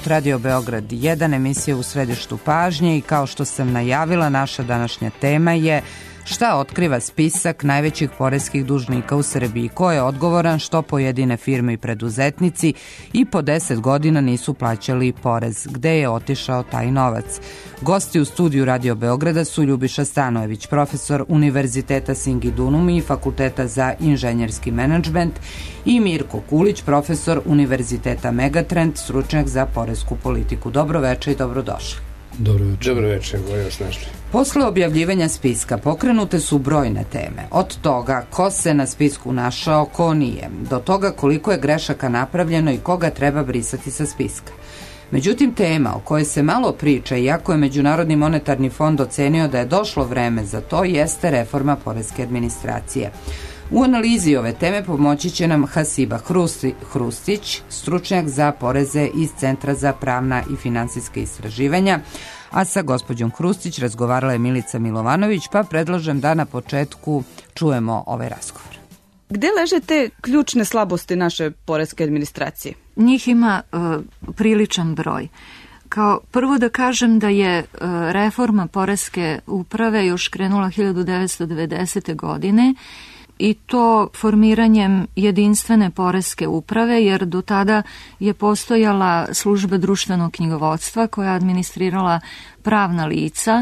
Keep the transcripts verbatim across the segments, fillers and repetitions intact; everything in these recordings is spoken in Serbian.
Radio Beograd jedan, emisija U središtu pažnje, i kao što sam najavila, naša današnja tema je šta otkriva spisak najvećih poreskih dužnika u Srbiji, ko je odgovoran što pojedine firme i preduzetnici i po deset godina nisu plaćali porez, gde je otišao taj novac. Gosti u studiju Radio Beograda su Ljubiša Stanojević, profesor Univerziteta Singidunum i Fakulteta za inženjerski menadžment, i Mirko Kulić, profesor Univerziteta Megatrend, stručnjak za poresku politiku. Dobro večer i dobrodošli. Dobro večer. Dobro večer, bolje vas našli. Posle objavljivanja spiska pokrenute su brojne teme. Od toga ko se na spisku našao, ko nije, do toga koliko je grešaka napravljeno i koga treba brisati sa spiska. Međutim, tema o kojoj se malo priča, iako je Međunarodni monetarni fond ocenio da je došlo vreme za to, jeste reforma poreske administracije. U analizi ove teme pomoći će nam Hasiba Hrusti, Hrustić, stručnjak za poreze iz Centra za pravna i finansijska istraživanja, a sa gospođom Hrustić razgovarala je Milica Milovanović, pa predlažem da na početku čujemo ovaj razgovor. Gde leže te ključne slabosti naše poreske administracije? Njih ima uh, priličan broj. Kao prvo da kažem da je uh, reforma poreske uprave još krenula hiljadu devetsto devedesete. godine, i to formiranjem jedinstvene poreske uprave, jer do tada je postojala služba društvenog knjigovodstva koja je administrirala pravna lica,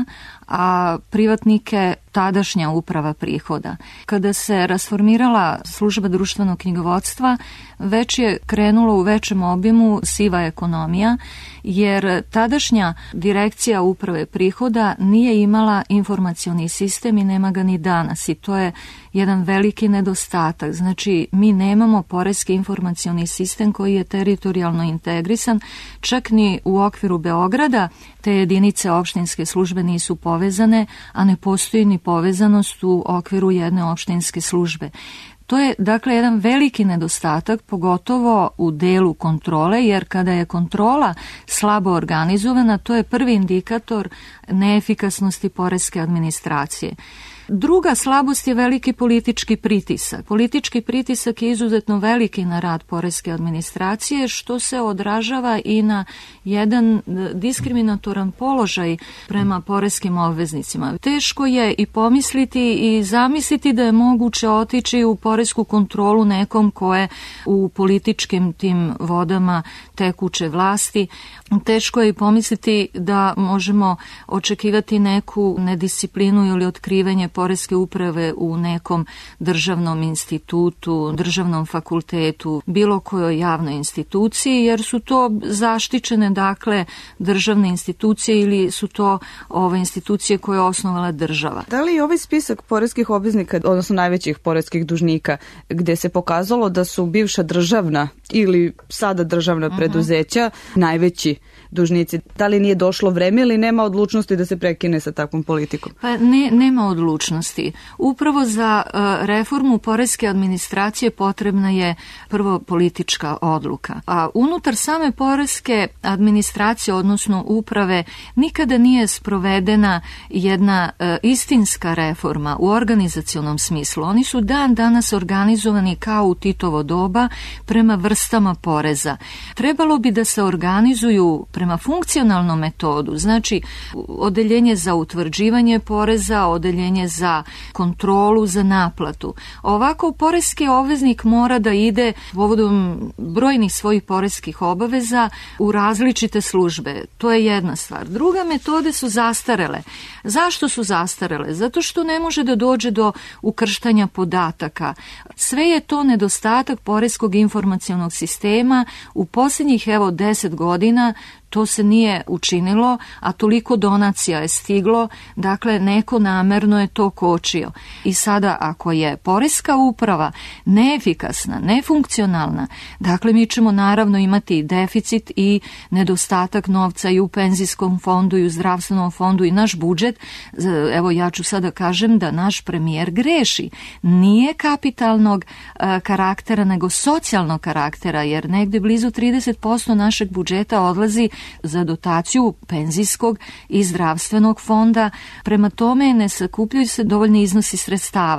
a privatnike tadašnja uprava prihoda. Kada se rasformirala služba društvenog knjigovodstva, već je krenulo u većem obimu siva ekonomija, jer tadašnja direkcija uprave prihoda nije imala informacioni sistem i nema ga ni danas, i to je jedan veliki nedostatak. Znači, mi nemamo poreski informacioni sistem koji je teritorijalno integrisan, čak ni u okviru Beograda te jedinice opštinske službe nisu povezane, a ne postoji ni povezanost u okviru jedne opštinske službe. To je, dakle, jedan veliki nedostatak, pogotovo u delu kontrole, jer kada je kontrola slabo organizovana, to je prvi indikator neefikasnosti poreske administracije. Druga slabost je veliki politički pritisak. Politički pritisak je izuzetno veliki na rad poreske administracije, što se odražava i na jedan diskriminatoran položaj prema poreskim obveznicima. Teško je i pomisliti i zamisliti da je moguće otići u poresku kontrolu nekom ko je u političkim tim vodama tekuće vlasti. Teško je i pomisliti da možemo očekivati neku nedisciplinu ili otkrivanje poreske uprave u nekom državnom institutu, državnom fakultetu, bilo kojoj javnoj instituciji, jer su to zaštićene, dakle, državne institucije ili su to ove institucije koje je osnovala država. Da li je ovaj spisak poreskih obveznika, odnosno najvećih poreskih dužnika, gde se pokazalo da su bivša državna ili sada državna uh-huh. preduzeća najveći dužnici, da li nije došlo vreme ili nema odlučnosti da se prekine sa takvom politikom? Pa ne, nema odlučnosti. Upravo za uh, reformu poreske administracije potrebna je prvo politička odluka. A unutar same poreske administracije, odnosno uprave, nikada nije sprovedena jedna uh, istinska reforma u organizacionom smislu. Oni su dan danas organizovani kao u Titovo doba prema vrstama poreza. Trebalo bi da se organizuju prema funkcionalnom metodu, znači odeljenje za utvrđivanje poreza, odeljenje za kontrolu, za naplatu. Ovako poreski obveznik mora da ide povodom brojnih svojih poreskih obaveza u različite službe. To je jedna stvar. Druga, metode su zastarele. Zašto su zastarele? Zato što ne može da dođe do ukrštanja podataka. Sve je to nedostatak poreskog informacionog sistema. U posljednjih, evo, deset godina to se nije učinilo, a toliko donacija je stiglo, dakle neko namerno je to kočio. I sada ako je poreska uprava neefikasna, nefunkcionalna, dakle mi ćemo naravno imati deficit i nedostatak novca i u penzijskom fondu i u zdravstvenom fondu i naš budžet. Evo ja ću sada kažem da naš premijer greši. Nije kapitalnog a, karaktera, nego socijalnog karaktera, jer negde blizu trideset posto našeg budžeta odlazi za dotaciju penzijskog i zdravstvenog fonda. Prema tome ne sakupljaju se dovoljni iznosi sredstava.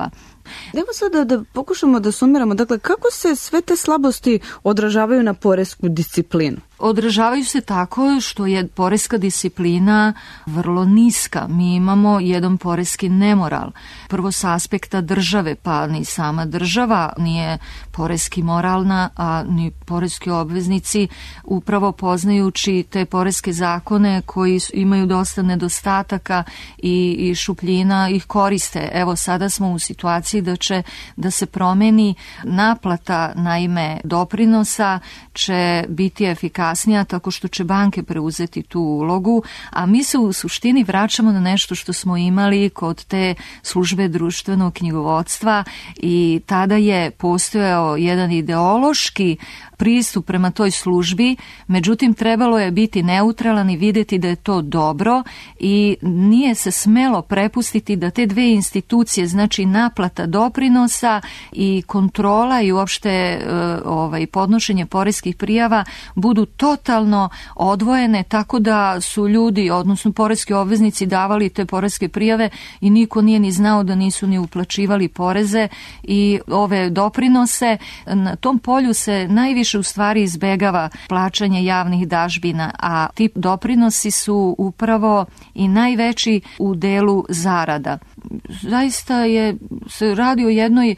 Evo sada da pokušamo da sumiramo, dakle, kako se sve te slabosti odražavaju na poresku disciplinu? Odražavaju se tako što je poreska disciplina vrlo niska. Mi imamo jedan poreski nemoral. Prvo sa aspekta države, pa ni sama država nije poreski moralna, a ni poreski obveznici, upravo poznajući te poreske zakone koji imaju dosta nedostataka i, i šupljina, ih koriste. Evo sada smo u situaciji da će da se promeni naplata, naime doprinosa će biti efikasnija tako što će banke preuzeti tu ulogu, a mi se u suštini vraćamo na nešto što smo imali kod te službe društvenog knjigovodstva i tada je postojao jedan ideološki pristup prema toj službi, međutim trebalo je biti neutralan i vidjeti da je to dobro i nije se smelo prepustiti da te dve institucije, znači naplata doprinosa i kontrola i uopšte ovaj, podnošenje poreskih prijava budu totalno odvojene, tako da su ljudi, odnosno poreski obveznici, davali te poreske prijave i niko nije ni znao da nisu ni uplaćivali poreze i ove doprinose. Na tom polju se najviše u stvari izbegava plaćanje javnih dažbina, a ti doprinosi su upravo i najveći u delu zarada. Zaista je se radi o jednoj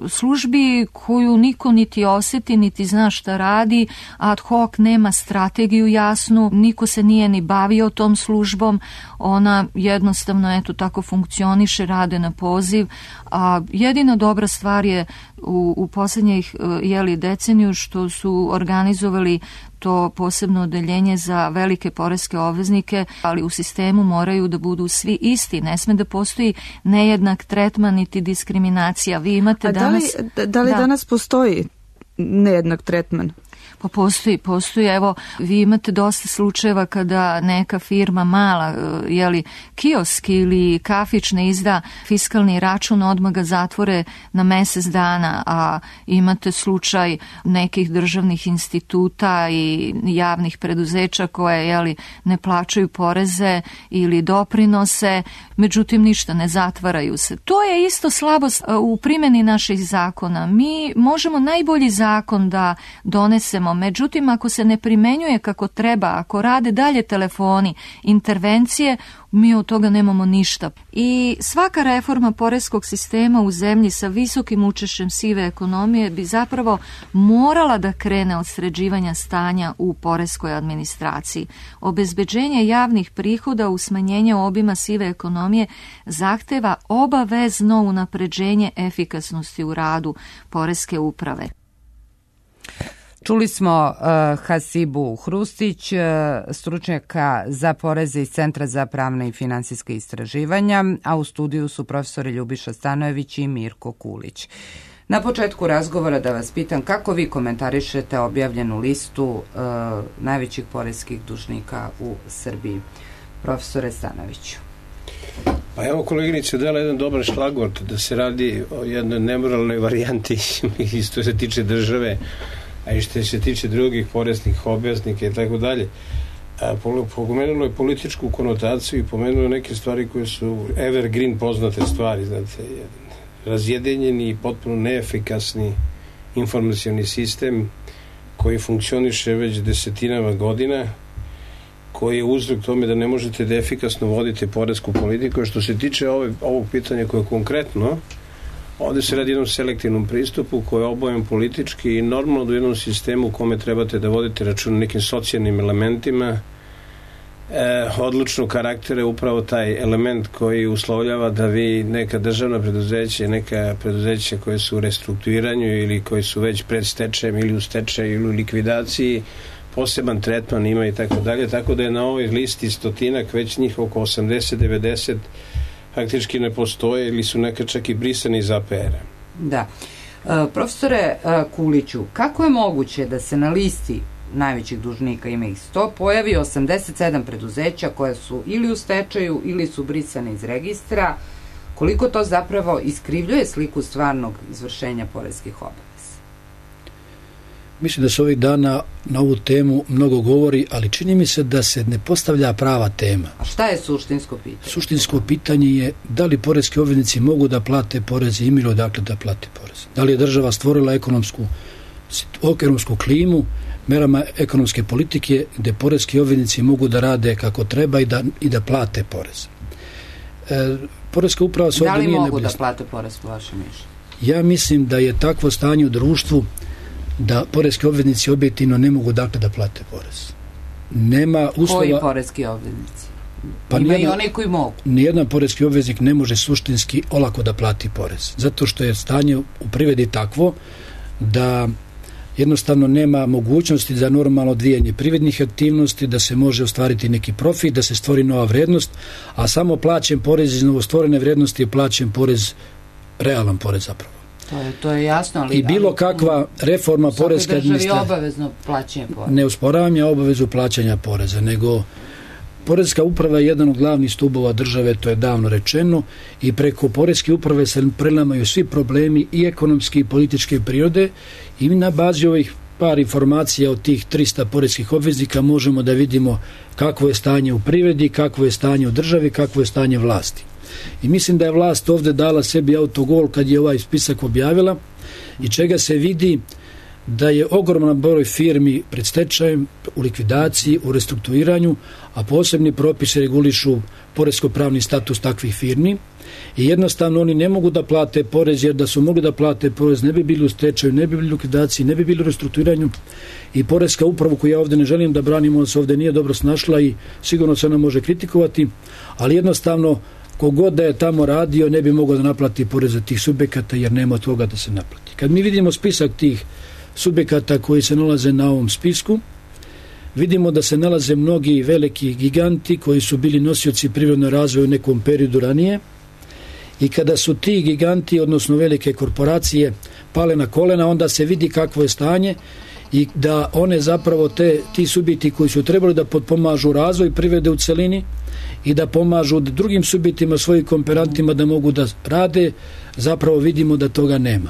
službi koju niko niti osjeti, niti zna šta radi, ad hoc nema strategiju jasnu, niko se nije ni bavio tom službom, ona jednostavno eto tako funkcioniše, rade na poziv, a jedina dobra stvar je u, u posljednjih jeli, deceniju što su organizovali to posebno odeljenje za velike poreske obveznike, ali u sistemu moraju da budu svi isti, ne sme da postoji nejednak tretman niti diskriminacija. Vi imate A danas... Da li, da li da. danas postoji nejednak tretman? Pa postoji, postoji. Evo, vi imate dosta slučajeva kada neka firma mala, jeli, kiosk ili kafić ne izda fiskalni račun, odmah ga zatvore na mjesec dana, a imate slučaj nekih državnih instituta i javnih preduzeća koje, jeli, ne plaćaju poreze ili doprinose, međutim ništa, ne zatvaraju se. To je isto slabost u primjeni naših zakona. Mi možemo najbolji zakon da donesemo, međutim ako se ne primenjuje kako treba, ako rade dalje telefoni, intervencije, mi od toga nemamo ništa. I svaka reforma poreskog sistema u zemlji sa visokim učešćem sive ekonomije bi zapravo morala da krene od sređivanja stanja u poreskoj administraciji. Obezbeđenje javnih prihoda u smanjenje obima sive ekonomije zahteva obavezno unapređenje efikasnosti u radu poreske uprave. Čuli smo uh, Hasibu Hrustić, uh, stručnjaka za poreze iz Centra za pravna i finansijska istraživanja, a u studiju su profesori Ljubiša Stanojević i Mirko Kulić. Na početku razgovora da vas pitam kako vi komentarišete objavljenu listu uh, najvećih poreskih dužnika u Srbiji. Profesore Stanojeviću. Pa evo, koleginice dala jedan dobar šlagvort da se radi o jednoj nemoralnoj varijanti isto se tiče države, a i što se tiče drugih poreskih obveznika i tako dalje. Pomenulo je političku konotaciju i pomenulo neke stvari koje su evergreen poznate stvari, znate, razjedinjeni i potpuno neefikasni informacioni sistem koji funkcioniše već desetinama godina, koji je uzrok tome da ne možete da efikasno vodite poresku politiku. Što se tiče ove, ovog pitanja koje je konkretno, ovdje se radi jednom selektivnom pristupu koji je obojen politički i normalno da u jednom sistemu u kome trebate da vodite račun nekim socijalnim elementima, e, odlučnog karaktera je upravo taj element koji uslovljava da vi neka državna preduzeća, neka preduzeća koje su u restrukturiranju ili koji su već pred stečajem ili u stečaju ili u likvidaciji poseban tretman ima i tako dalje, tako da je na ovoj listi stotinak već njih oko osamdeset do devedeset faktički ne postoje ili su neka čak i brisani iz A P R-a. Da. E, profesore Kuliću, kako je moguće da se na listi najvećih dužnika, ima ih sto, pojavi osamdeset sedam preduzeća koja su ili u stečaju ili su brisane iz registra? Koliko to zapravo iskrivljuje sliku stvarnog izvršenja poreskih obaveza? Mislim da se ovih dana na ovu temu mnogo govori, ali čini mi se da se ne postavlja prava tema. A šta je suštinsko pitanje? Suštinsko pitanje je da li poreski obveznici mogu da plate porez i imaju odakle da plate porez. Da li je država stvorila ekonomsku, ekonomsku klimu, merama ekonomske politike gde poreski obveznici mogu da rade kako treba i da, i da plate porez. E, poreska uprava se ovdje nije Da li mogu nebljesna. da plate porez po vašem mišljenju? Ja mislim da je takvo stanje u društvu da poreski obveznici objektivno ne mogu dakle da plate porez. Nema uslova... Koji poreski obveznici? Pa Ima nijedna, i oni koji mogu. Nijedan poreski obveznik ne može suštinski olako da plati porez. Zato što je stanje u privredi takvo da jednostavno nema mogućnosti za normalno odvijanje privrednih aktivnosti, da se može ostvariti neki profit, da se stvori nova vrednost, a samo plaćen porez iz novostvorene vrednosti je plaćen porez, realan porez zapravo. To je, to je jasno, ali... I bilo kakva reforma poreske administracije... Svakoj državi administracije... obavezno plaćanje poreza. Ne usporavam ja obavezu plaćanja poreza, nego poreska uprava je jedan od glavnih stubova države, to je davno rečeno, i preko poreske uprave se prelamaju svi problemi i ekonomske i političke prirode i na bazi ovih par informacija od tih trista poreskih obveznika možemo da vidimo kakvo je stanje u privredi, kakvo je stanje u državi, kakvo je stanje vlasti. I mislim da je vlast ovde dala sebi autogol kad je ovaj spisak objavila i čega se vidi da je ogroman broj firmi pred stečajem, u likvidaciji, u restrukturiranju, a posebni propisi regulišu poresko-pravni status takvih firmi i jednostavno oni ne mogu da plate porez, jer da su mogli da plate porez ne bi bili u stečaju, ne bi bili u likvidaciji, ne bi bili u restrukturiranju i poreska uprava koju ja ovde ne želim da branim, ona se ovde nije dobro snašla i sigurno se ona može kritikovati, ali jednostavno kogod da je tamo radio ne bi mogao da naplati porez za tih subjekata jer nema od toga da se naplati. Kad mi vidimo spisak tih subjekata koji se nalaze na ovom spisku, vidimo da se nalaze mnogi veliki giganti koji su bili nosioci privrednog razvoja u nekom periodu ranije i kada su ti giganti, odnosno velike korporacije, pale na kolena, onda se vidi kakvo je stanje i da one zapravo te, ti subjekti koji su trebali da potpomažu razvoj privrede u celini i da pomažu drugim subjektima, svojim kooperantima da mogu da rade, zapravo vidimo da toga nema.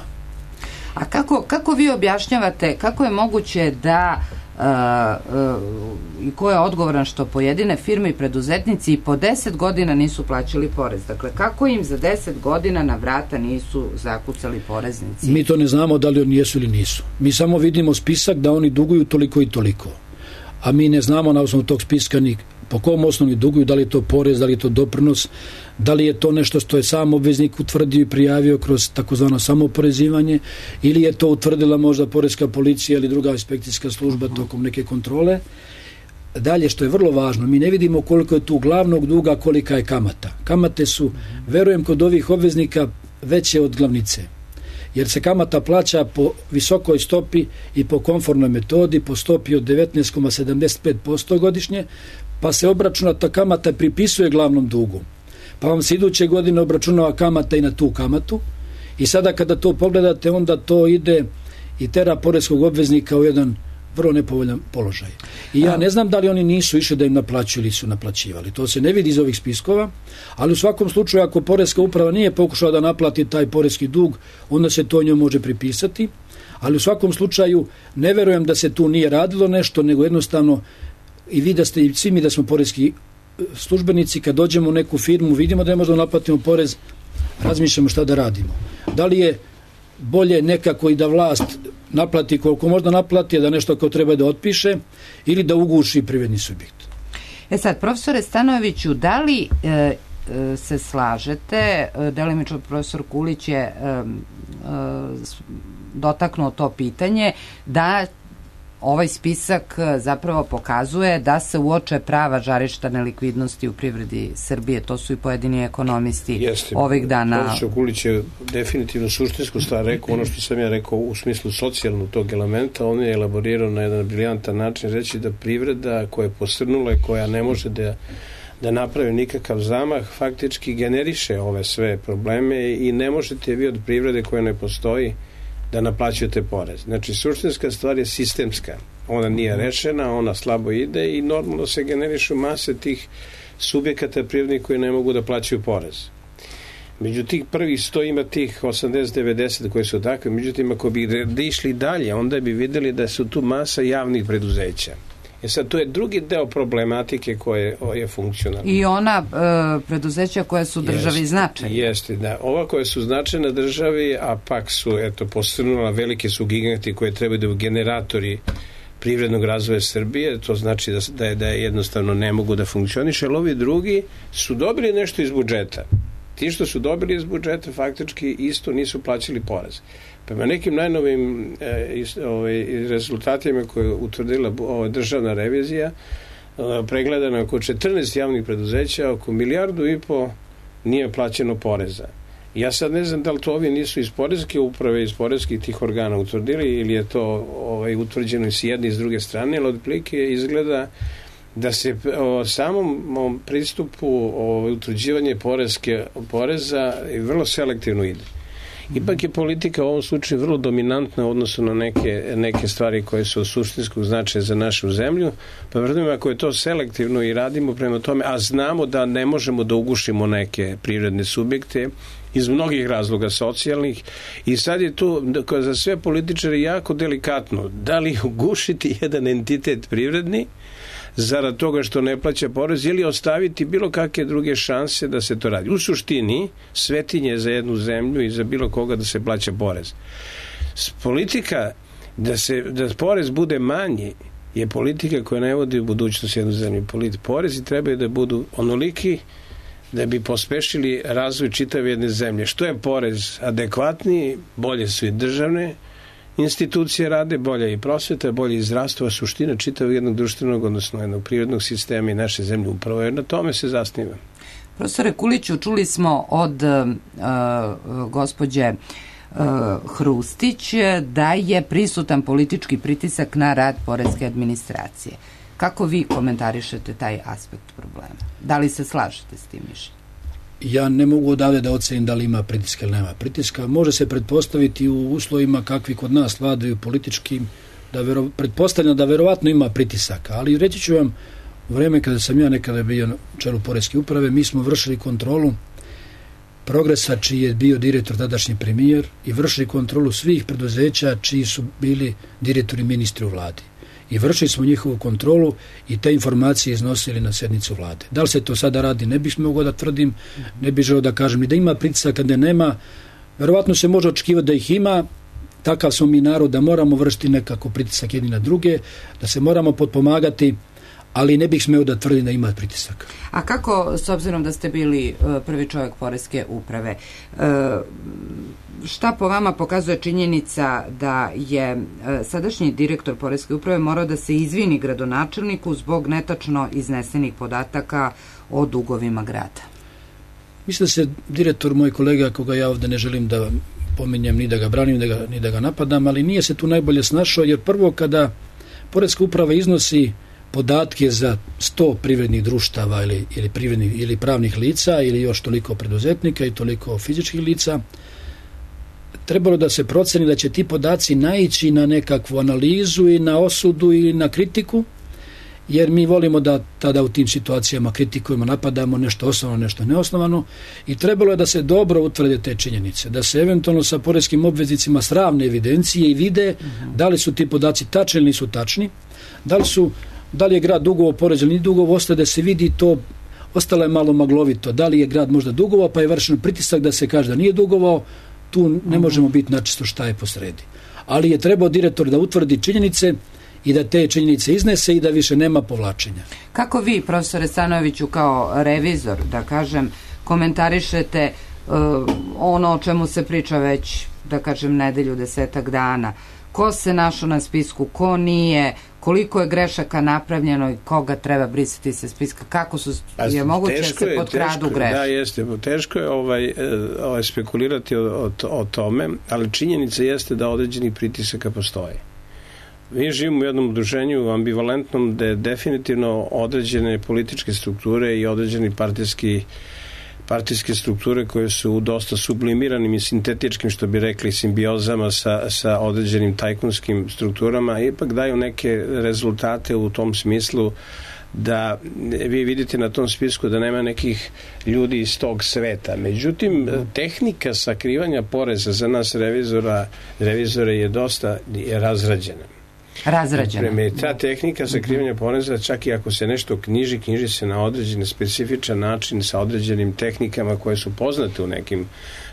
A kako, kako vi objašnjavate, kako je moguće da uh, uh, i ko je odgovoran što pojedine firme i preduzetnici i po deset godina nisu plaćali porez? Dakle, kako im za deset godina na vrata nisu zakucali poreznici? Mi to ne znamo da li oni jesu ili nisu. Mi samo vidimo spisak da oni duguju toliko i toliko. A mi ne znamo na osnovu tog spiska ni po kom osnovu duguju, da li je to porez, da li je to doprinos, da li je to nešto što je sam obveznik utvrdio i prijavio kroz takozvano samooporezivanje ili je to utvrdila možda poreska policija ili druga inspekcijska služba tokom neke kontrole. Dalje, što je vrlo važno, mi ne vidimo koliko je tu glavnog duga, kolika je kamata. Kamate su, verujem, kod ovih obveznika veće od glavnice, jer se kamata plaća po visokoj stopi i po komfortnoj metodi, po stopi od devetnaest zarez sedamdeset pet posto godišnje, pa se obračunata kamata pripisuje glavnom dugu. Pa vam se iduće godine obračunava kamata i na tu kamatu i sada kada to pogledate, onda to ide i tera poreskog obveznika u jedan vrlo nepovoljan položaj. I ja ne znam da li oni nisu išli da im naplaćuju ili su naplaćivali. To se ne vidi iz ovih spiskova, ali u svakom slučaju ako poreska uprava nije pokušala da naplati taj poreski dug, onda se to njoj može pripisati, ali u svakom slučaju ne verujem da se tu nije radilo nešto, nego jednostavno i vi da ste i svi mi da smo poreski službenici, kad dođemo u neku firmu, vidimo da ne možemo naplatimo porez, razmišljamo šta da radimo. Da li je bolje nekako i da vlast naplati koliko možda naplati, da nešto kao treba da otpiše ili da uguši privredni subjekt. E sad, profesore Stanojeviću, da li e, e, se slažete, e, delimično profesor Kulić je e, e, dotaknuo to pitanje, da ovaj spisak zapravo pokazuje da se uoče prava žarišta nelikvidnosti u privredi Srbije, to su i pojedini ekonomisti Jeste, ovih dana. Profesor Kulić je definitivno suštinsku stvar rekao, ono što sam ja rekao u smislu socijalnog tog elementa, on je elaborirao na jedan briljantan način reći da privreda koja je posrnula i koja ne može da da napravi nikakav zamah, faktički generiše ove sve probleme i ne možete vi od privrede koja ne postoji da naplaćujete porez. Znači, suštinska stvar je sistemska. Ona nije rešena, ona slabo ide i normalno se generišu mase tih subjekata privrednih koji ne mogu da plaćaju porez. Među tih prvih sto ima tih osamdeset devedeset koje su takve, međutim ako bi da išli dalje, onda bi videli da su tu masa javnih preduzeća. E sad, to je drugi deo problematike koje je funkcionalna. I ona e, preduzeća koja su državi jeste, značajne. Jeste, da. Ova koja su značajne državi, a pak su, eto, posrnula, velike su giganti koje trebaju da budu generatori privrednog razvoja Srbije, to znači da, da, je, da je jednostavno ne mogu da funkcioniše, ali ovi drugi su dobili nešto iz budžeta. Ti što su dobili iz budžeta faktički isto nisu plaćali porez. Prema nekim najnovim e, is, ovaj, rezultatima koje je utvrdila ovaj, državna revizija, e, pregledano oko četrnaest javnih preduzeća, oko milijardu i po nije plaćeno poreza. Ja sad ne znam da li to ovi nisu iz poreske uprave, iz poreskih tih organa utvrdili ili je to ovaj, utvrđeno i s jedne i s druge strane, ali otprilike izgleda da se o samom pristupu o utvrđivanje poreske, poreza vrlo selektivno ide. Ipak je politika u ovom slučaju vrlo dominantna u odnosu na neke, neke stvari koje su od suštinskog značaja za našu zemlju, pa vredujemo ako je to selektivno i radimo prema tome, a znamo da ne možemo da ugušimo neke privredne subjekte iz mnogih razloga socijalnih i sad je tu za sve političare jako delikatno da li ugušiti jedan entitet privredni zarad toga što ne plaća porez ili ostaviti bilo kakve druge šanse da se to radi. U suštini, svetinje za jednu zemlju i za bilo koga da se plaća porez. Politika da, se, da porez bude manji je politika koja ne vodi u budućnost jednu zemlju. Porezi trebaju da budu onoliki da bi pospešili razvoj čitave jedne zemlje. Što je porez adekvatniji, bolje su i državne institucije rade, bolje i prosveta, bolje i zdravstvo, a suština čitavog jednog društvenog, odnosno jednog prirodnog sistema i naše zemlje upravo jer na tome se zasniva. Profesore Kuliću, čuli smo od uh, gospođe uh, Hrustić da je prisutan politički pritisak na rad poreske administracije. Kako vi komentarišete taj aspekt problema? Da li se slažete s tim mišljenjem? Ja ne mogu odavde da ocenim da li ima pritiska ili nema pritiska. Može se pretpostaviti u uslovima kakvi kod nas vladaju političkim, da vero, pretpostavljam da verovatno ima pritisaka, ali reći ću vam, u vreme kada sam ja nekada bio na čelu poreske uprave, mi smo vršili kontrolu Progresa, čiji je bio direktor tadašnji premijer, i vršili kontrolu svih preduzeća čiji su bili direktori ministri u vladi. I vršili smo njihovu kontrolu i te informacije iznosili na sednicu vlade. Da li se to sada radi, ne bih mogao da tvrdim, ne bih želeo da kažem ni da ima pritisaka, da nema. Verovatno se može očekivati da ih ima, takav smo mi narod da moramo vršiti nekako pritisak jedni na druge, da se moramo potpomagati, ali ne bih smeo da tvrdim da ima pritisak. A kako, s obzirom da ste bili prvi čovjek poreske uprave, šta po vama pokazuje činjenica da je sadašnji direktor poreske uprave morao da se izvini gradonačelniku zbog netačno iznesenih podataka o dugovima grada? Mislim da se direktor, moj kolega, koga ja ovde ne želim da pominjem, ni da ga branim, ni da ga, ni da ga napadam, ali nije se tu najbolje snašao, jer prvo kada poreska uprava iznosi podatke za sto privrednih društava ili, ili, privrednih, ili pravnih lica ili još toliko preduzetnika i toliko fizičkih lica, trebalo da se proceni da će ti podaci naići na nekakvu analizu i na osudu i na kritiku, jer mi volimo da tada u tim situacijama kritikujemo, napadamo nešto osnovano, nešto neosnovano, i trebalo je da se dobro utvrde te činjenice, da se eventualno sa poreskim obveznicima sravne evidencije i vide uh-huh. da li su ti podaci tačni ili nisu tačni, da li su da li je grad dugovao porez ili nije dugovao, ostaje da se vidi to, ostalo je malo maglovito, da li je grad možda dugovao, pa je vršen pritisak da se kaže da nije dugovao, tu ne možemo biti načisto šta je posredi. Ali je trebao direktor da utvrdi činjenice i da te činjenice iznese i da više nema povlačenja. Kako vi, profesore Stanojeviću, kao revizor, da kažem, komentarišete uh, ono o čemu se priča već, da kažem, nedelju, desetak dana? Ko se našao na spisku, ko nije, koliko je grešaka napravljeno i koga treba brisati sa spiska, kako su, je moguće da se potkradu greške? Da, jeste, teško je ovaj, ovaj spekulirati o, o, o tome, ali činjenica jeste da određenih pritisaka postoje. Mi živimo u jednom udruženju ambivalentnom gde definitivno određene političke strukture i određeni partijski partijske strukture koje su dosta sublimiranim i sintetičkim, što bi rekli, simbiozama sa, sa određenim tajkunskim strukturama, ipak daju neke rezultate u tom smislu da vi vidite na tom spisku da nema nekih ljudi iz tog sveta. Međutim, tehnika sakrivanja poreza za nas revizora, revizore je dosta je razrađena. Razrađena. Prema, ta tehnika sakrivanja poreza, čak i ako se nešto knjiži, knjiži se na određen specifičan način sa određenim tehnikama koje su poznate u nekim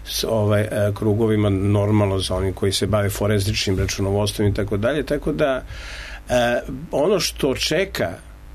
ovaj, krugovima, normalno za onim koji se bave forenzičnim računovodstvom i tako dalje, tako da eh, ono što čeka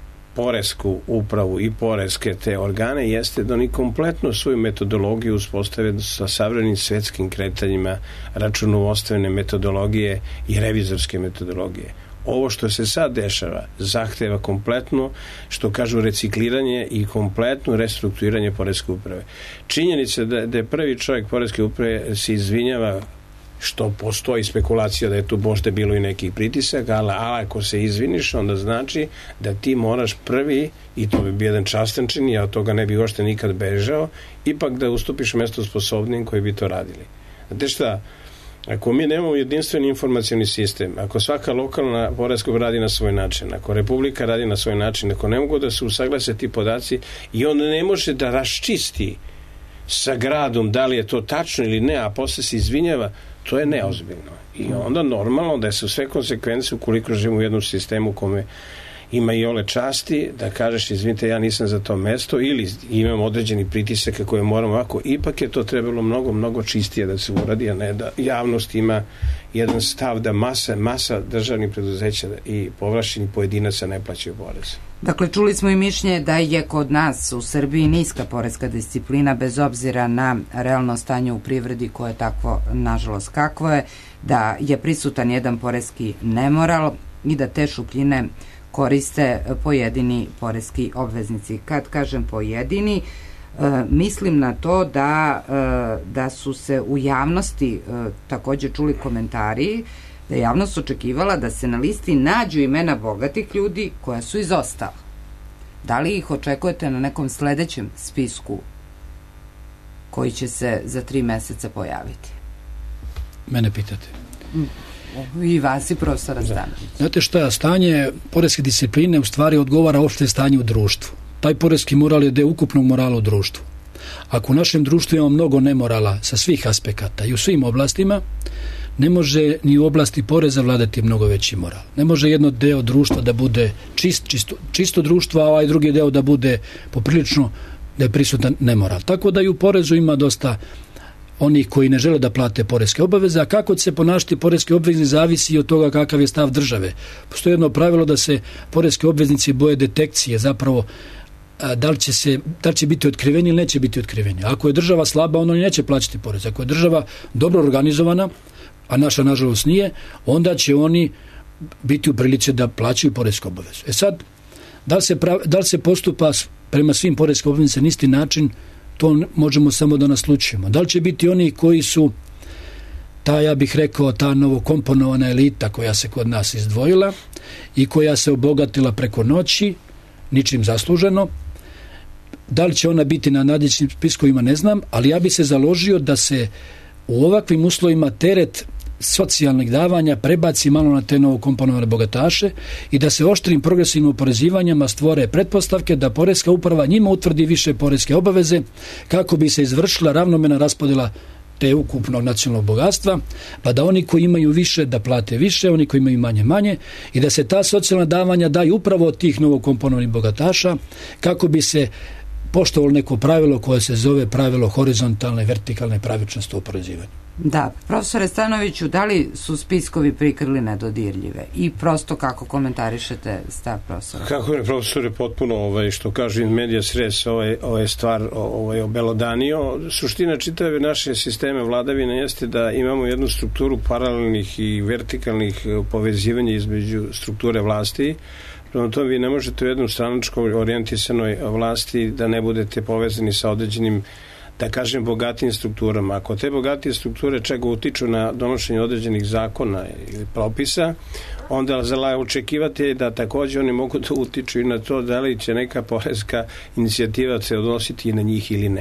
poresku upravu i poreske te organe jeste da oni kompletno svoju metodologiju uspostave sa savremenim svetskim kretanjima računovodstvene metodologije i revizorske metodologije. Ovo što se sad dešava zahteva kompletno, što kažu, recikliranje i kompletno restrukturiranje poreske uprave. Činjenica da, da je prvi čovjek poreske uprave se izvinjava, što postoji spekulacija da je tu možda bilo i nekih pritisaka, ali, ali ako se izviniš, onda znači da ti moraš prvi, i to bi bio jedan častan čin, ja od toga ne bi uopšte nikad bežao, ipak da ustupiš mesto sposobnim koji bi to radili. Znate šta, ako mi nemamo jedinstveni informacioni sistem, ako svaka lokalna poreska radi na svoj način, ako Republika radi na svoj način, ako ne mogu da se usaglase ti podaci i on ne može da raščisti sa gradom da li je to tačno ili ne, a posle se izvinjava, to je neozbiljno. I onda normalno da su sve konsekvence, ukoliko živimo u jednom sistemu u kome ima i ole časti, da kažeš izvinite, ja nisam za to mesto, ili imam određeni pritisak koje moram ovako, ipak je to trebalo mnogo, mnogo čistije da se uradi, a ne da javnost ima jedan stav da masa, masa državnih preduzeća i povlašćenih pojedinaca ne plaćaju porez. Dakle, čuli smo i mišljenje da je kod nas u Srbiji niska poreska disciplina bez obzira na realno stanje u privredi koje je takvo, nažalost, kakvo je, da je prisutan jedan poreski nemoral i da te šupljine koriste pojedini poreski obveznici. Kad kažem pojedini, e, mislim na to da, e, da su se u javnosti e, takođe čuli komentari da je javnost očekivala da se na listi nađu imena bogatih ljudi koja su izostala. Da li ih očekujete na nekom sledećem spisku koji će se za tri meseca pojaviti? Mene pitate. I vas i profesora Stanovića. Znate šta, stanje poreske discipline u stvari odgovara opšte stanje u društvu. Taj poreski moral je deo ukupnog morala u društvu. Ako u našem društvu imamo mnogo nemorala sa svih aspekata i u svim oblastima, ne može ni u oblasti poreza vladati mnogo veći moral. Ne može jedno deo društva da bude čist, čisto, čisto društvo, a ovaj drugi deo da bude poprilično da je prisutan nemoral. Tako da i u porezu ima dosta onih koji ne žele da plate poreske obaveze, a kako će se ponašati poreski obveznici zavisi od toga kakav je stav države. Postoji jedno pravilo da se poreski obveznici boje detekcije, zapravo da li će, se, da li će biti otkriveni ili neće biti otkriveni. Ako je država slaba, onda neće plaćati porez. Ako je država dobro organizovana, a naša nažalost nije, onda će oni biti u prilici da plaćaju poreske obaveze. E sad, da li se, prav, da li se postupa prema svim poreskim obveznicima na isti način, to možemo samo da naslučujemo. Da li će biti oni koji su ta, ja bih rekao, ta novokomponovana elita koja se kod nas izdvojila i koja se obogatila preko noći, ničim zasluženo. Da li će ona biti na nadležnim spiskovima, ne znam, ali ja bih se založio da se u ovakvim uslovima teret socijalnih davanja prebaci malo na te novokomponovane bogataše i da se oštrim progresivnim oporezivanjama stvore pretpostavke da poreska uprava njima utvrdi više poreske obaveze kako bi se izvršila ravnomerna raspodjela te ukupnog nacionalnog bogatstva, pa da oni koji imaju više da plate više, oni koji imaju manje manje i da se ta socijalna davanja daju upravo od tih novokomponovanih bogataša kako bi se poštovalo neko pravilo koje se zove pravilo horizontalne i vertikalne pravičnosti u oporezivanju. Da, profesore Stanoviću, da li su spiskovi prikrili nedodirljive? I prosto kako komentarišete stav profesora? Kako je profesor je potpuno, ovaj, što kaže in media res, ovaj, ovaj stvar ovaj, obelodanio. Suština čitave naše sisteme vladavine jeste da imamo jednu strukturu paralelnih i vertikalnih povezivanja između strukture vlasti. Prema tome vi ne možete u jednom stranačkom orijentisanoj vlasti da ne budete povezani sa određenim, da kažem, bogatijim strukturama. Ako te bogatije strukture čega utiču na donošenje određenih zakona ili propisa, onda za očekivati da takođe oni mogu da utiču i na to da li će neka poreska inicijativa se odnositi i na njih ili ne.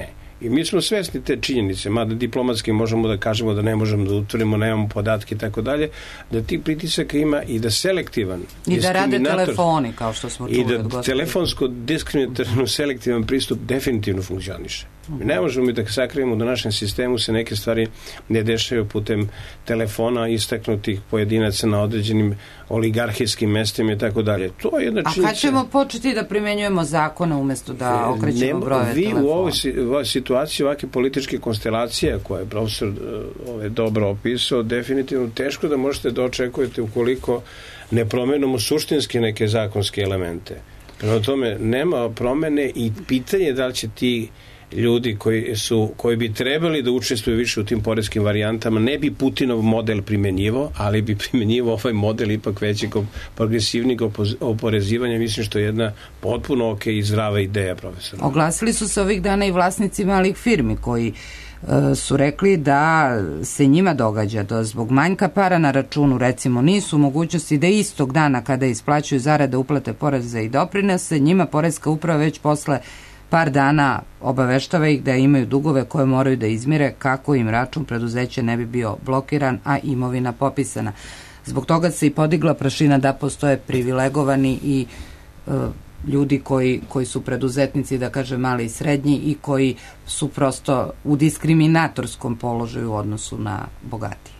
I mi smo svesni te činjenice, mada diplomatski možemo da kažemo da ne možemo da utvrdimo, nemamo podatke i tako dalje, da tih pritisaka ima i da selektivan i da rade telefoni, kao što smo čuli. I da telefonsko diskriminatorno selektivan pristup definitivno funkcioniše. Mi ne možemo mi da sakrijemo da u našem sistemu se neke stvari ne dešaju putem telefona istaknutih pojedinaca na određenim oligarhijskim mestima i tako dalje. To je jedna činjenica. A kad ćemo početi da primenjujemo zakone umjesto da okrećemo brojeve vi telefona? U ovoj, u ovoj situaciji ovakve političke konstelacije koje je profesor ove, dobro opisao, definitivno teško da možete da očekujete ukoliko ne promenimo suštinske neke zakonske elemente. Prema tome, nema promene i pitanje je da li će ti ljudi koji su koji bi trebali da učestvuju više u tim poreskim varijantama, ne bi Putinov model primenjivo, ali bi primenjivo ovaj model ipak većeg progresivnog oporezivanja. Mislim što je jedna potpuno ok i zdrava ideja, profesor. Oglasili su se ovih dana i vlasnici malih firmi koji e, su rekli da se njima događa da zbog manjka para na računu, recimo, nisu u mogućnosti da istog dana kada isplaćuju zarade uplate poreze i doprinose, njima poreska uprava već posle par dana obaveštava ih da imaju dugove koje moraju da izmire kako im račun preduzeća ne bi bio blokiran, a imovina popisana. Zbog toga se i podigla prašina da postoje privilegovani i e, ljudi koji, koji su preduzetnici, da kažem mali i srednji, i koji su prosto u diskriminatorskom položaju u odnosu na bogatije.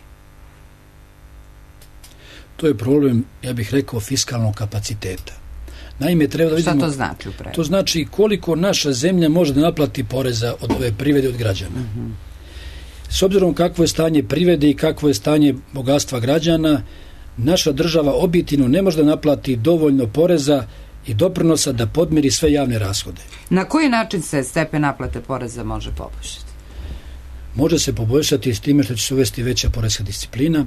To je problem, ja bih rekao, fiskalnog kapaciteta. Naime, treba da vidimo... Šta to znači upravo? To znači koliko naša zemlja može da naplati poreza od ove privrede, od građana. Mm-hmm. S obzirom kakvo je stanje privrede i kakvo je stanje bogatstva građana, naša država objektivno ne može da naplati dovoljno poreza i doprinosa da podmiri sve javne rashode. Na koji način se stepen naplate poreza može poboljšati? Može se poboljšati s time što će se uvesti veća poreska disciplina.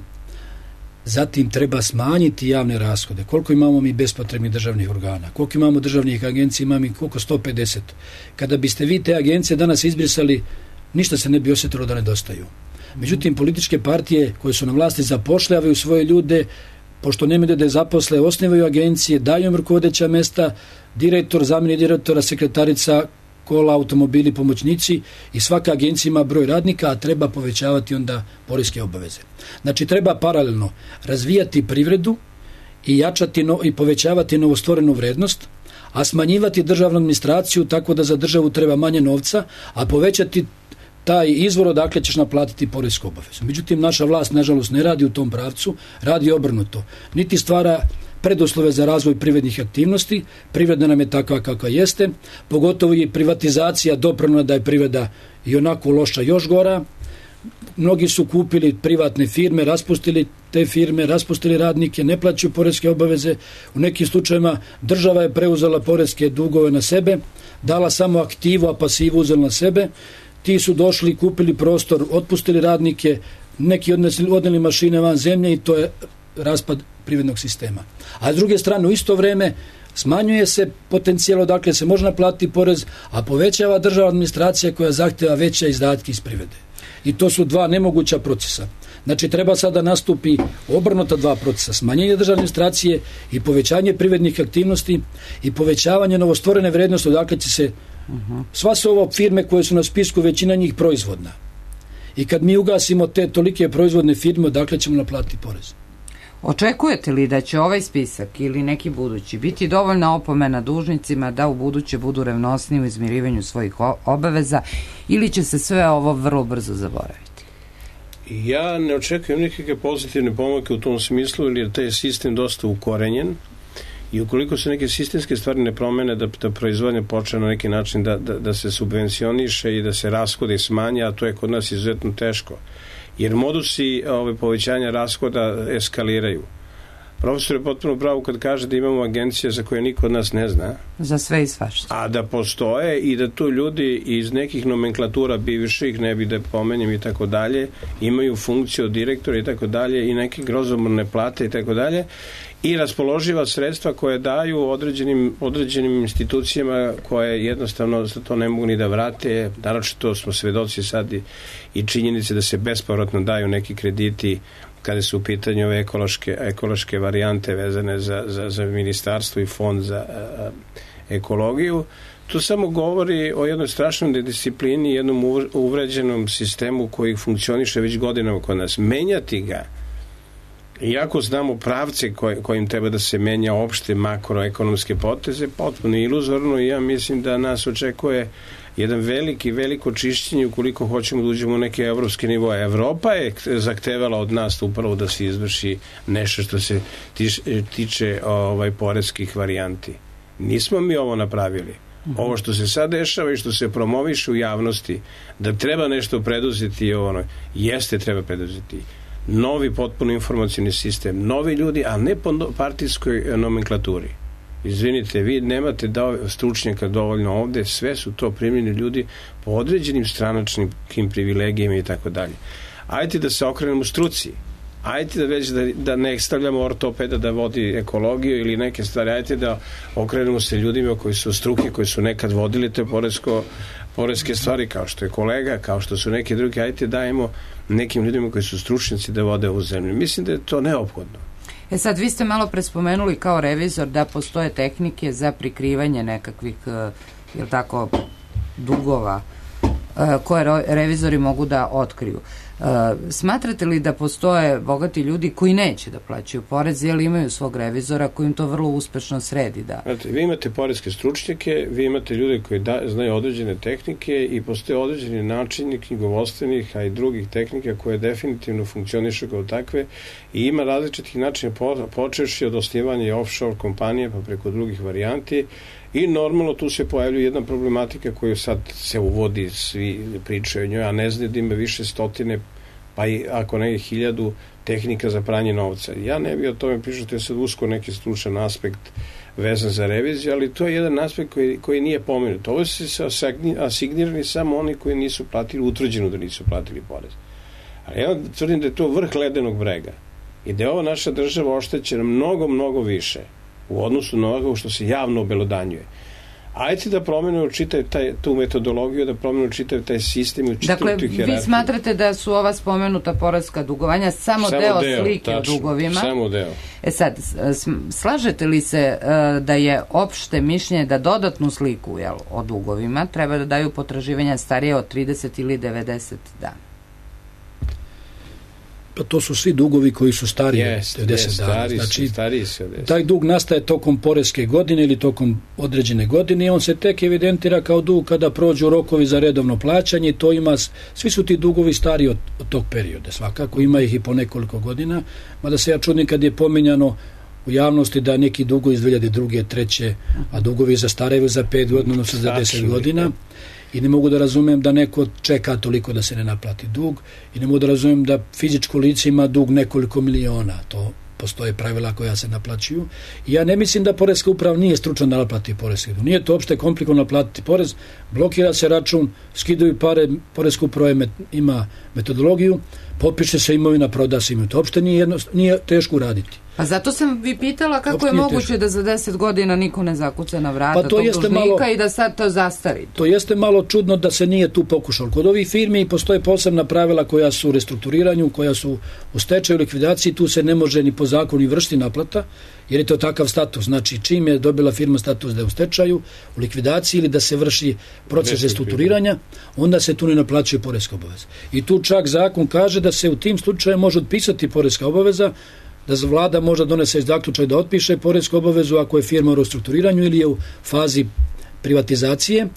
Zatim treba smanjiti javne rashode. Koliko imamo mi bespotrebnih državnih organa? Koliko imamo državnih agencija? Imamo mi koliko? sto pedeset. Kada biste vi te agencije danas izbrisali, ništa se ne bi osjetilo da nedostaju. Međutim, političke partije koje su na vlasti zapošljavaju svoje ljude, pošto nemaju da je zaposle, osnivaju agencije, daju im rukovodeća mesta, direktor, zamjenik direktora, sekretarica, kola, automobili, pomoćnici, i svaka agencija ima broj radnika, a treba povećavati onda poreske obaveze. Znači, treba paralelno razvijati privredu i jačati no, i povećavati novostvorenu vrednost, a smanjivati državnu administraciju tako da za državu treba manje novca, a povećati taj izvor odakle ćeš naplatiti poresku obavezu. Međutim, naša vlast, nažalost, ne radi u tom pravcu, radi obrnuto. Niti stvara preduslove za razvoj privrednih aktivnosti, privreda nam je takva kakva jeste, pogotovo i privatizacija doprinela da je privreda i onako loša još gora. Mnogi su kupili privatne firme, raspustili te firme, raspustili radnike, ne plaćaju poreske obaveze. U nekim slučajevima država je preuzela poreske dugove na sebe, dala samo aktivu, a pasivu uzela na sebe. Ti su došli, kupili prostor, otpustili radnike, neki odnesli, odneli mašine van zemlje i to je raspad privrednog sistema. A s druge strane, u isto vreme smanjuje se potencijal odakle se može naplatiti porez, a povećava državna administracija koja zahteva veće izdatke iz privrede. I to su dva nemoguća procesa. Znači, treba sada nastupi obrnuta dva procesa. Smanjenje državne administracije i povećanje privrednih aktivnosti i povećavanje novostvorene vrednosti odakle će se... Uh-huh. Sva su ovo firme koje su na spisku, većina njih proizvodna. I kad mi ugasimo te tolike proizvodne firme, odakle ćemo naplatiti porez? Očekujete li da će ovaj spisak ili neki budući biti dovoljna opomena dužnicima da u buduće budu revnosni u izmirivanju svojih obaveza, ili će se sve ovo vrlo brzo zaboraviti? Ja ne očekujem nikakve pozitivne pomake u tom smislu, jer je taj sistem dosta ukorenjen i ukoliko se neke sistemske stvari ne promene, da, da proizvodnja počne na neki način da, da, da se subvencioniše i da se rashode smanje, a to je kod nas izuzetno teško. Jer modusi ove, povećanja rashoda eskaliraju. Profesor je potpuno pravo kad kaže da imamo agencije za koje niko od nas ne zna. Za sve i svašta. A da postoje i da tu ljudi iz nekih nomenklatura bivših, ne bi da pomenjem i tako dalje, imaju funkciju direktora i tako dalje i neke grozomorne plate i tako dalje i raspoloživa sredstva koje daju određenim, određenim institucijama koje jednostavno to ne mogu ni da vrate. Naročito smo svedoci sad i, i činjenice da se bespovratno daju neki krediti kada su u pitanju ekološke, ekološke varijante vezane za, za, za ministarstvo i fond za a, ekologiju. To samo govori o jednoj strašnoj nedisciplini, jednom uvređenom sistemu koji funkcioniše već godinama kod nas. Menjati ga, iako znamo pravce koj, kojim treba da se menja opšte makroekonomske poteze, potpuno iluzorno, i ja mislim da nas očekuje jedan veliki, veliko čišćenje ukoliko hoćemo da uđemo u neke evropske nivoje. Evropa je zahtevala od nas upravo da se izvrši nešto što se tiče, tiče ovaj, poreskih varijanti. Nismo mi ovo napravili. Ovo što se sad dešava i što se promoviše u javnosti, da treba nešto preduzeti, ono, jeste treba preduzeti. Novi potpuno informacijni sistem, novi ljudi, a ne po partijskoj nomenklaturi. Izvinite, vi nemate da stručnjaka dovoljno ovde, sve su to primljeni ljudi po određenim stranačnim privilegijama i tako dalje. Ajde da se okrenemo struci. Ajde da već da, da ne stavljamo ortopeda da vodi ekologiju ili neke stvari. Ajde da okrenemo se ljudima koji su struke, koji su nekad vodili te poresko, poreske stvari, kao što je kolega, kao što su neki drugi. Ajde dajemo nekim ljudima koji su stručnjaci da vode ovu zemlju. Mislim da je to neophodno. E sad, vi ste malo prespomenuli kao revizor da postoje tehnike za prikrivanje nekakvih, jel tako, dugova koje revizori mogu da otkriju. Smatrate li da postoje bogati ljudi koji neće da plaćaju porez, jer imaju svog revizora koji im to vrlo uspešno sredi? Da? Znate, vi imate poreske stručnjake, vi imate ljude koji da, znaju određene tehnike i postoje određeni načini knjigovodstvenih, a i drugih tehnika koje definitivno funkcionišu kao takve i ima različitih načina, po, počeši od osnivanja offshore kompanije pa preko drugih varijanti. I normalno tu se pojavljuje jedna problematika koju sad se uvodi, svi pričaju o njoj, a ne znam da ima više stotine, pa i ako ne hiljadu tehnika za pranje novca. Ja ne bi o tome pričao, to je sad usko neki stručan aspekt vezan za reviziju, ali to je jedan aspekt koji, koji nije pomenut. Ovo se asignirani samo oni koji nisu platili, utvrđeno da nisu platili porez. Ali ja tvrdim da je to vrh ledenog brega i da je ova naša država oštećena mnogo, mnogo više u odnosu na ovo što se javno obelodanjuje. Ajde da promenimo čitav taj, tu metodologiju, da promenimo čitav taj sistem i čitav dakle, tu hijerarhiju. Vi smatrate da su ova spomenuta poreska dugovanja samo, samo deo, deo slike tačno, o dugovima? Samo deo. E sad, slažete li se da je opšte mišljenje da dodatnu sliku, jel, o dugovima treba da daju potraživanja starije od trideset ili devedeset dana? Pa to su svi dugovi koji su stariji yes, od deset yes, dana. Znači, stariji se od deset. Taj dug nastaje tokom poreske godine ili tokom određene godine i on se tek evidentira kao dug kada prođu rokovi za redovno plaćanje. To ima, svi su ti dugovi stariji od, od tog perioda. Svakako ima ih i po nekoliko godina. Mada se ja čudim kad je pominjano u javnosti da neki dugovi iz dve hiljade druge, treće, a dugovi zastarevaju za pet godina, odnosno za deset godina. I ne mogu da razumem da neko čeka toliko da se ne naplati dug i ne mogu da razumem da fizičko lice ima dug nekoliko miliona. To postoje pravila koja se naplaćuju. I ja ne mislim da poreska uprava nije stručna da naplati porez. Nije to uopšte komplikovano naplatiti porez. Blokira se račun, skidaju pare, poreska uprava ima metodologiju, popiše se imovina, proda se imovina. To uopšte nije, jedno, nije teško uraditi. Pa zato sam vi pitala kako je moguće teško da za deset godina niko ne zakuca na vrata pa tog dužnika malo, i da sad to zastari. To jeste malo čudno da se nije tu pokušalo. Kod ovih firmi postoje posebna pravila koja su u restrukturiranju, koja su u stečaju, likvidaciji, tu se ne može ni po zakonu ni vršiti naplata, jer je to takav status. Znači, čim je dobila firma status da je u stečaju, u likvidaciji ili da se vrši proces restrukturiranja, onda se tu ne naplaćuje poreska obaveza. I tu čak zakon kaže da se u tim slučajima može otpisati poreska obaveza, da vlada možda donese zaključak da otpiše poresku obavezu ako je firma u restrukturiranju ili je u fazi privatizacije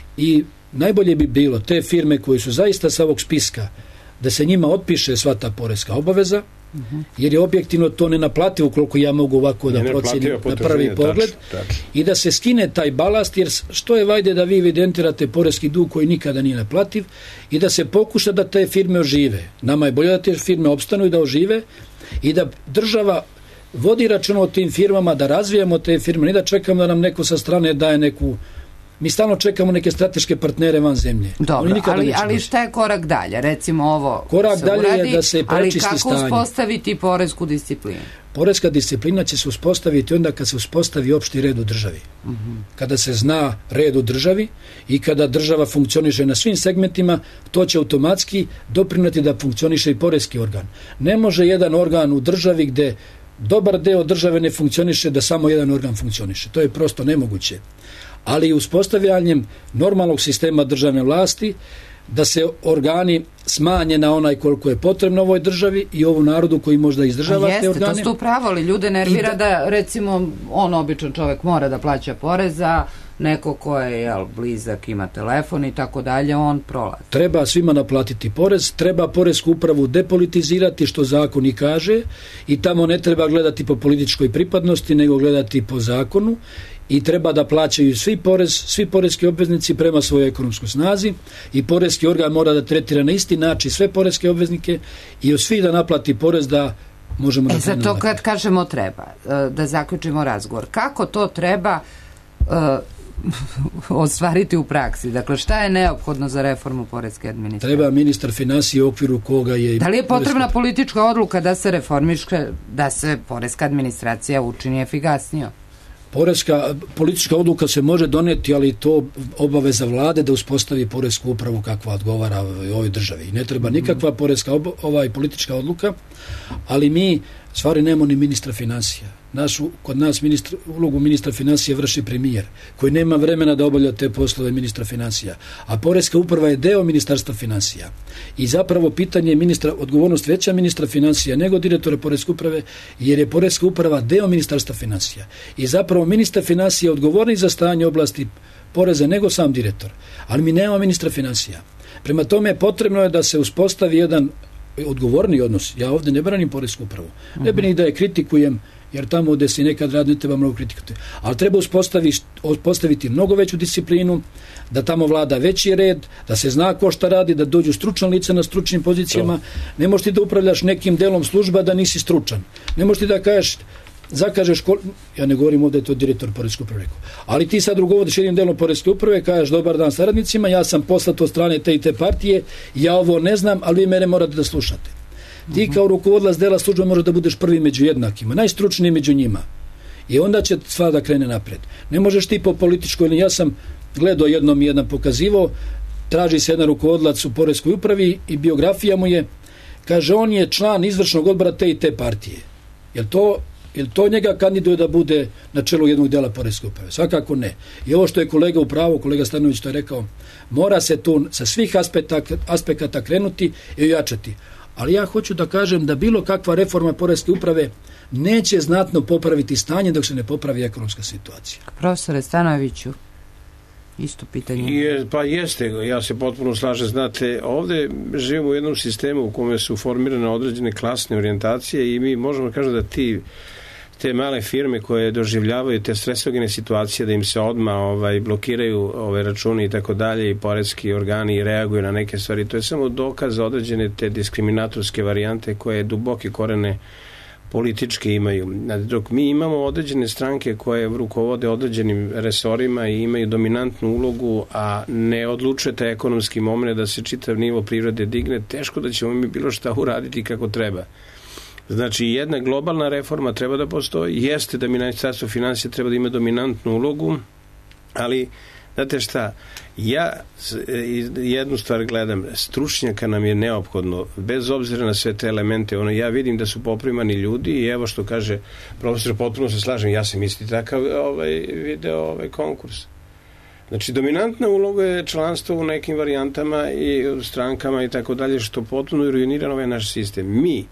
i najbolje bi bilo te firme koji su zaista sa ovog spiska da se njima otpiše sva ta poreska obaveza, uh-huh. jer je objektivno to nenaplativo koliko ja mogu ovako da procenim na prvi pogled tač, tač. I da se skine taj balast, jer što je vajde da vi evidentirate poreski dug koji nikada nije naplativ i da se pokuša da te firme ožive. Nama je bolje da te firme opstanu i da ožive i da država vodi računa o tim firmama, da razvijamo te firme, ne da čekamo da nam neko sa strane daje neku. Mi stalno čekamo neke strateške partnere van zemlje. Dobro, ali, ali šta je korak dalje? Recimo ovo korak se dalje uradi, je da se prečisti stanje. Ali kako uspostaviti poresku disciplinu? Poreska disciplina će se uspostaviti onda kad se uspostavi opšti red u državi. Uh-huh. Kada se zna red u državi i kada država funkcioniše na svim segmentima, to će automatski doprineti da funkcioniše i poreski organ. Ne može jedan organ u državi gde dobar deo države ne funkcioniše da samo jedan organ funkcioniše. To je prosto nemoguće. ali uspostavljanjem normalnog sistema državne vlasti, da se organi smanje na onaj koliko je potrebno ovoj državi i ovu narodu koji možda izdržava jeste, te organe. Jeste, to ste upravo, ali ljude nervira da, da, recimo, on običan čovjek mora da plaća poreza, neko ko je jel, blizak, ima telefon i tako dalje, on prolazi. Treba svima naplatiti porez, treba poresku upravu depolitizirati, što zakon i kaže, i tamo ne treba gledati po političkoj pripadnosti, nego gledati po zakonu, i treba da plaćaju svi porez, svi poreski obveznici prema svojoj ekonomskoj snazi, i poreski organ mora da tretira na isti način sve poreske obveznike i od svih da naplati porez da možemo da... E, za to kad kažemo treba, da zaključimo razgovor, kako to treba uh, ostvariti u praksi? Dakle, šta je neophodno za reformu poreske administracije? Treba ministar finansija u okviru koga je... Da li je potrebna politička odluka da se reformiše, da se poreska administracija učini efikasnijom? Poreska, politička odluka se može doneti, ali to obaveza vlade da uspostavi poresku upravu kakva odgovara ovoj državi. I ne treba nikakva poreska ob, ovaj politička odluka, ali mi stvari nemamo ni ministra finansija. Našu, kod nas ministr, ulogu ministra finansija vrši premijer, koji nema vremena da obavlja te poslove ministra finansija. A poreska uprava je deo ministarstva finansija. I zapravo pitanje je ministra, odgovornost veća ministra finansija nego direktora poreske uprave, jer je poreska uprava deo ministarstva finansija. I zapravo ministar finansija je odgovorni za stanje oblasti poreza nego sam direktor. Ali mi nemamo ministra finansija. Prema tome potrebno je da se uspostavi jedan odgovorni odnos. Ja ovdje ne branim poresku upravu. Ne branim da je kritikujem, jer tamo gde se nekad radi ne treba mnogo kritikati. Ali treba uspostaviti, uspostaviti mnogo veću disciplinu, da tamo vlada veći red, da se zna ko šta radi, da dođu stručna lica na stručnim pozicijama. To. Ne možeš ti da upravljaš nekim delom služba da nisi stručan. Ne možeš ti da kažeš, zakažeš, kol... ja ne govorim ovdje, to je direktor poreske uprave, ali ti sad rukovodiš jednim delom poreske uprave, kažeš dobar dan saradnicima, ja sam poslat od strane te i te partije, ja ovo ne znam, ali vi mene morate da slušate. Ti kao rukovodilac dela službe možeš da budeš prvi među jednakima, najstručniji među njima. I onda će sva da krene napred. Ne možeš ti po političkoj, ili ja sam gledao jednom jedan pokazivo, traži se jedan rukovodilac u poreskoj upravi i biografija mu je, kaže, on je član izvršnog odbora te i te partije. Jel to, jel to njega kandiduje da bude na čelu jednog dela poreske uprave? Svakako ne. I ovo što je kolega u pravu, kolega Stanović to je rekao, mora se tu sa svih aspekta, aspekata krenuti i ojačati. Ali ja hoću da kažem da bilo kakva reforma poreske uprave neće znatno popraviti stanje dok se ne popravi ekonomska situacija. Profesore Stanoviću, isto pitanje. Je, pa jeste, ja se potpuno slažem. Znate, ovdje živimo u jednom sistemu u kome su formirane određene klasne orijentacije i mi možemo kažem da ti te male firme koje doživljavaju te stresogene situacije, da im se odmah ovaj, blokiraju ove račune i tako dalje i poreski organi reaguju na neke stvari. To je samo dokaz za određene te diskriminatorske varijante koje duboke korene političke imaju. Dok mi imamo određene stranke koje rukovode određenim resorima i imaju dominantnu ulogu, a ne odlučujete ekonomski moment da se čitav nivo prirode digne, teško da ćemo mi bilo šta uraditi kako treba. Znači, jedna globalna reforma treba da postoji, jeste da Ministarstvo finansija treba da ima dominantnu ulogu, ali, znate šta, ja jednu stvar gledam, stručnjaka nam je neophodno, bez obzira na sve te elemente, ono, ja vidim da su poprimani ljudi i evo što kaže profesor, potpuno se slažem, ja sam isti takav ovaj, video ovaj konkurs. Znači, dominantna uloga je članstvo u nekim varijantama i strankama i tako dalje, što potpuno ruinira ovaj naš sistem. Mi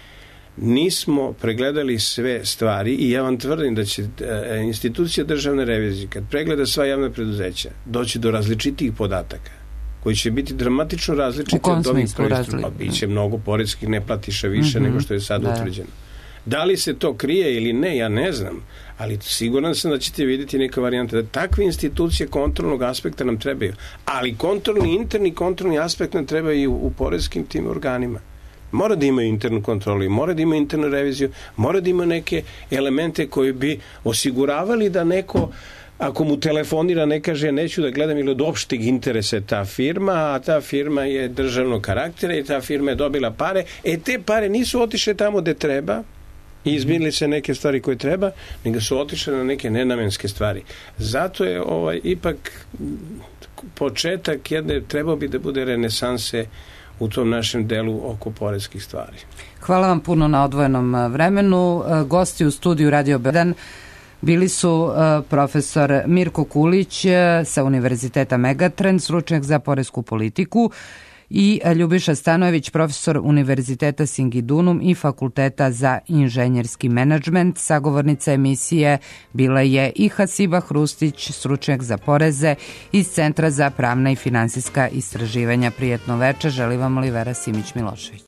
nismo pregledali sve stvari i ja vam tvrdim da će e, institucija državne revizije kad pregleda sva javna preduzeća doći do različitih podataka koji će biti dramatično različiti od ovih proizvoda. Biće mnogo poreskih neplatiša više mm-hmm. nego što je sad da. utvrđeno. Da li se to krije ili ne, ja ne znam, ali siguran sam da ćete vidjeti neka varijanta da takve institucije kontrolnog aspekta nam trebaju, ali kontrolni, interni kontrolni aspekt nam treba i u, u poreskim tim organima. Mora da imaju internu kontrolu, mora da imaju internu reviziju, mora da ima neke elemente koji bi osiguravali da neko, ako mu telefonira, ne kaže neću da gledam ili od opšteg interesa ta firma, a ta firma je državnog karaktera i ta firma je dobila pare, e te pare nisu otišle tamo gde treba i izmirili se neke stvari koje treba, nego su otišle na neke nenamenske stvari. Zato je ovaj ipak početak jedne, trebao bi da bude renesanse u tom našem delu oko poreskih stvari. Hvala vam puno na odvojenom vremenu. Gosti u studiju Radio B jedan Bili su uh, profesor Mirko Kulić uh, sa Univerziteta Megatrend, stručnjak za poresku politiku, i Ljubiša Stanojević, profesor Univerziteta Singidunum i Fakulteta za inženjerski menadžment. Sagovornica emisije bila je i Hasiba Hrustić, stručnjak za poreze iz Centra za pravna i finansijska istraživanja. Prijetno veče, želi vam Olivera Simić-Milošević.